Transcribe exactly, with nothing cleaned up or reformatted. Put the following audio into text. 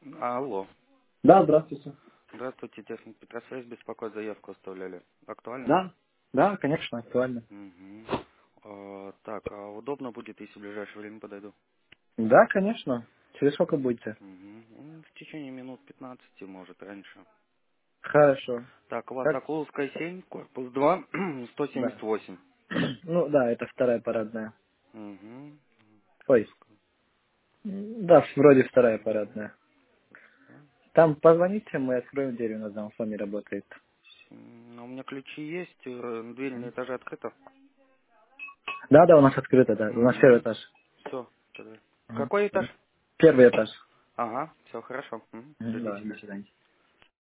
Алло. Да, здравствуйте. Здравствуйте, техник Петросвязь, беспокоит, заявку оставляли. Актуально? Да, да, конечно, актуально. Угу. А, так, а удобно будет, если в ближайшее время подойду? Да, конечно. Через сколько будете? Угу. В течение минут пятнадцати, может, раньше. Хорошо. Так, у вас Как? Соколовская семь, корпус два, сто семьдесят Да. восемь. Ну да, это вторая парадная. Угу. Ой, м, да, вроде вторая парадная. Там позвоните, мы откроем дверь, у нас там с вами работает. У меня ключи есть, э, дверь на этаже открыта. Да, да, у нас открыто, да. У нас первый Угу. этаж. Все, тогда. Мгм. Какой этаж? Первый этаж. Ага, все хорошо. Мгм. Мгм, Ждите да, до тебя. свидания.